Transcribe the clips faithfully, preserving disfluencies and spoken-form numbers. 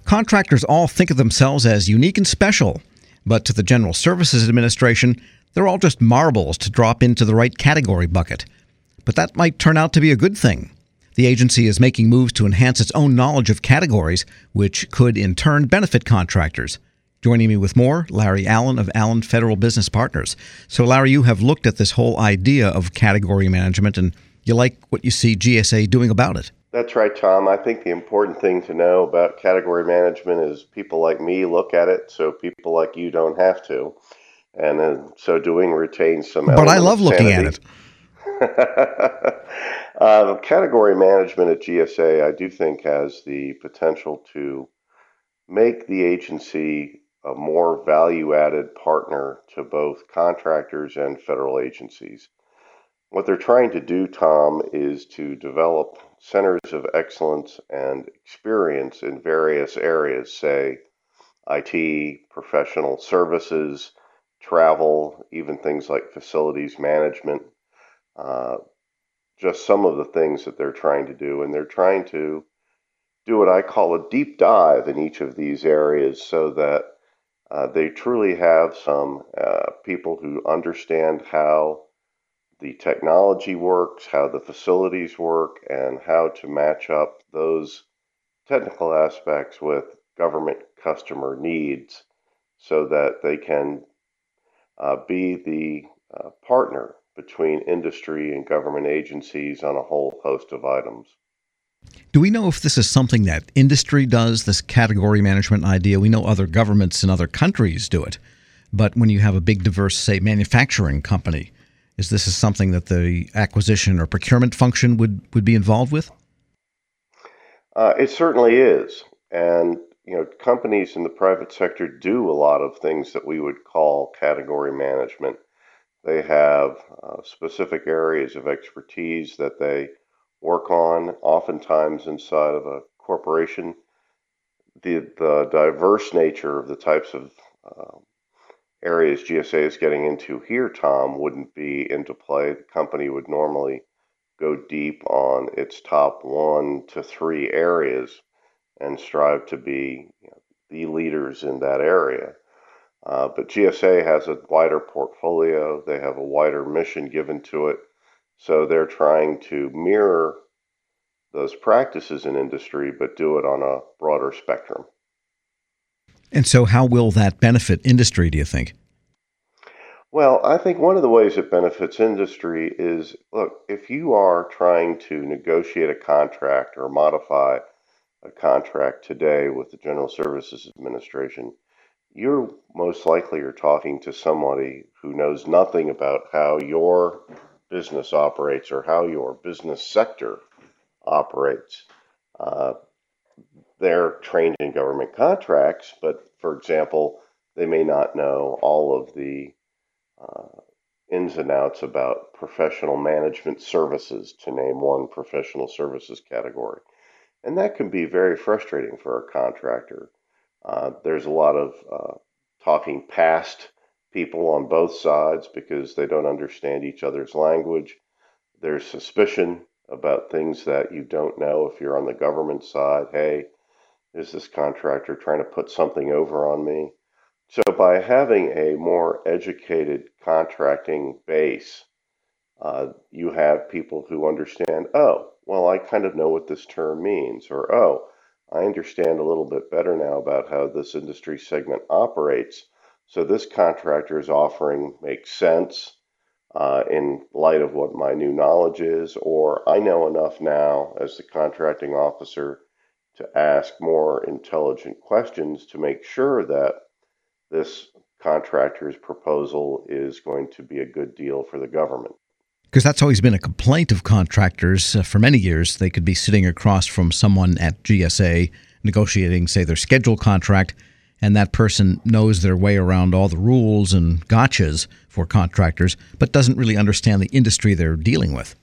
Contractors all think of themselves as unique and special, but to the General Services Administration, they're all just marbles to drop into the right category bucket. But that might turn out to be a good thing. The agency is making moves to enhance its own knowledge of categories, which could in turn benefit contractors. Joining me with more, Larry Allen of Allen Federal Business Partners. So, Larry, you have looked at this whole idea of category management, and you like what you see G S A doing about it. That's right, Tom. I think the important thing to know about category management is people like me look at it, so people like you don't have to. And in so doing, retain some But I element love of looking sanity. at it. uh, category management at G S A, I do think, has the potential to make the agency a more value-added partner to both contractors and federal agencies. What they're trying to do, Tom, is to develop centers of excellence and experience in various areas, say I T, professional services, travel, even things like facilities management, uh, just some of the things that they're trying to do. And they're trying to do what I call a deep dive in each of these areas so that uh, they truly have some uh, people who understand how the technology works, how the facilities work, and how to match up those technical aspects with government customer needs so that they can uh, be the uh, partner between industry and government agencies on a whole host of items. Do we know if this is something that industry does, this category management idea? We know other governments in other countries do it. But when you have a big, diverse, say, manufacturing company, is this is something that the acquisition or procurement function would, would be involved with? Uh, it certainly is. And, you know, companies in the private sector do a lot of things that we would call category management. They have uh, specific areas of expertise that they work on, oftentimes inside of a corporation. The, the diverse nature of the types of uh, areas G S A is getting into here, Tom, wouldn't be into play. The company would normally go deep on its top one to three areas and strive to be, you know, the leaders in that area. Uh, but G S A has a wider portfolio. They have a wider mission given to it. So they're trying to mirror those practices in industry, but do it on a broader spectrum. And so how will that benefit industry, do you think? Well, I think one of the ways it benefits industry is, look, if you are trying to negotiate a contract or modify a contract today with the General Services Administration, you're most likely are talking to somebody who knows nothing about how your business operates or how your business sector operates. Uh, they're trained in government contracts, but for example, they may not know all of the uh, ins and outs about professional management services, to name one professional services category. And that can be very frustrating for a contractor. Uh, there's a lot of uh, talking past people on both sides because they don't understand each other's language. There's suspicion about things that you don't know if you're on the government side. Hey, is this contractor trying to put something over on me? So by having a more educated contracting base, uh, you have people who understand, oh, well, I kind of know what this term means, or oh, I understand a little bit better now about how this industry segment operates. So this contractor is offering makes sense uh, in light of what my new knowledge is, or I know enough now as the contracting officer to ask more intelligent questions to make sure that this contractor's proposal is going to be a good deal for the government. Because that's always been a complaint of contractors uh, for many years. They could be sitting across from someone at G S A negotiating, say, their schedule contract, and that person knows their way around all the rules and gotchas for contractors, but doesn't really understand the industry they're dealing with.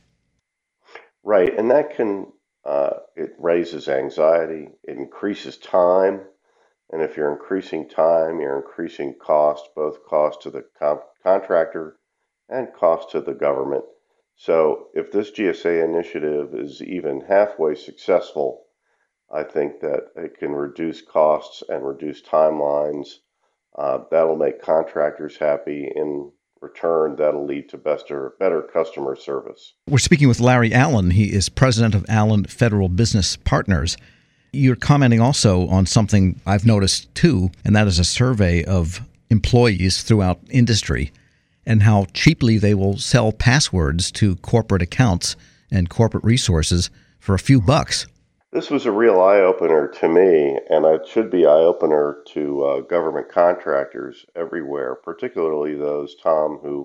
Right, and that can, uh, it raises anxiety, it increases time, and if you're increasing time, you're increasing cost, both cost to the com- contractor and cost to the government. So if this G S A initiative is even halfway successful, I think that it can reduce costs and reduce timelines. Uh, that'll make contractors happy. In return, that'll lead to better, better customer service. We're speaking with Larry Allen. He is president of Allen Federal Business Partners. You're commenting also on something I've noticed too, and that is a survey of employees throughout industry and how cheaply they will sell passwords to corporate accounts and corporate resources for a few bucks. This was a real eye-opener to me, and it should be eye-opener to uh, government contractors everywhere, particularly those, Tom, who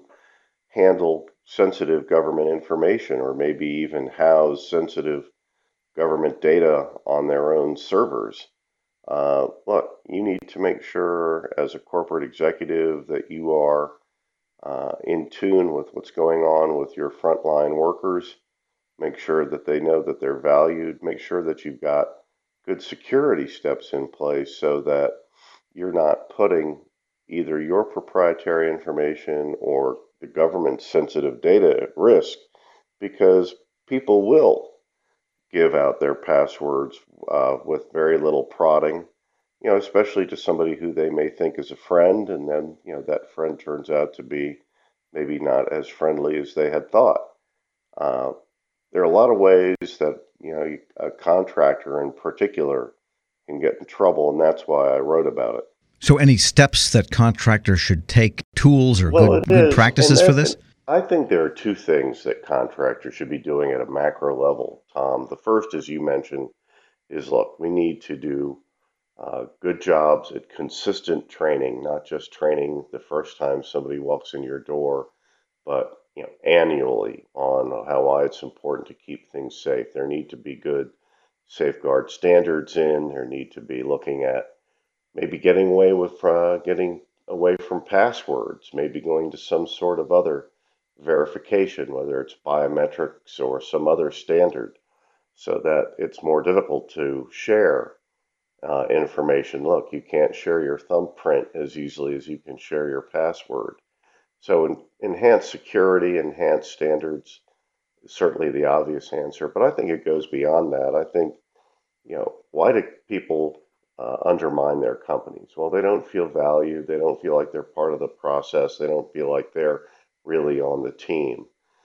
handle sensitive government information or maybe even house sensitive government data on their own servers. Uh, look, you need to make sure as a corporate executive that you are uh, in tune with what's going on with your frontline workers. Make sure that they know that they're valued. Make sure that you've got good security steps in place so that you're not putting either your proprietary information or the government's sensitive data at risk, because people will give out their passwords uh, with very little prodding, you know, especially to somebody who they may think is a friend, and then, you know, that friend turns out to be maybe not as friendly as they had thought. Uh, there are a lot of ways that, you know, a contractor in particular can get in trouble, and that's why I wrote about it. So any steps that contractors should take, tools or Well, good, it good is. practices And for that- this? I think there are two things that contractors should be doing at a macro level, Tom. The first, as you mentioned, is look, we need to do uh, good jobs at consistent training, not just training the first time somebody walks in your door, but you know, annually on how why it's important to keep things safe. There need to be good safeguard standards in. There need to be looking at maybe getting away with uh, getting away from passwords, maybe going to some sort of other verification, whether it's biometrics or some other standard, so that it's more difficult to share uh, information. Look, you can't share your thumbprint as easily as you can share your password. So en- enhanced security, enhanced standards is certainly the obvious answer, but I think it goes beyond that. I think, you know, why do people uh, undermine their companies? Well, they don't feel valued. They don't feel like they're part of the process. They don't feel like they're really on the team.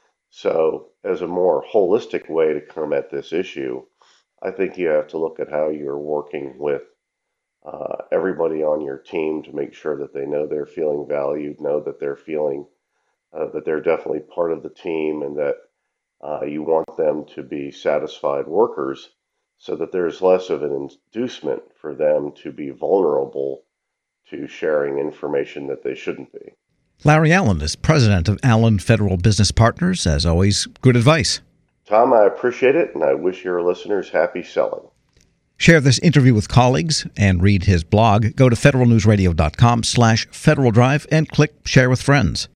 So, as a more holistic way to come at this issue, I think you have to look at how you're working with uh, everybody on your team to make sure that they know they're feeling valued, know that they're feeling uh, that they're definitely part of the team, and that uh, you want them to be satisfied workers so that there's less of an inducement for them to be vulnerable to sharing information that they shouldn't be. Larry Allen is president of Allen Federal Business Partners. As always, good advice. Tom, I appreciate it, and I wish your listeners happy selling. Share this interview with colleagues and read his blog. Go to federal news radio dot com slash Federal Drive and click Share with Friends.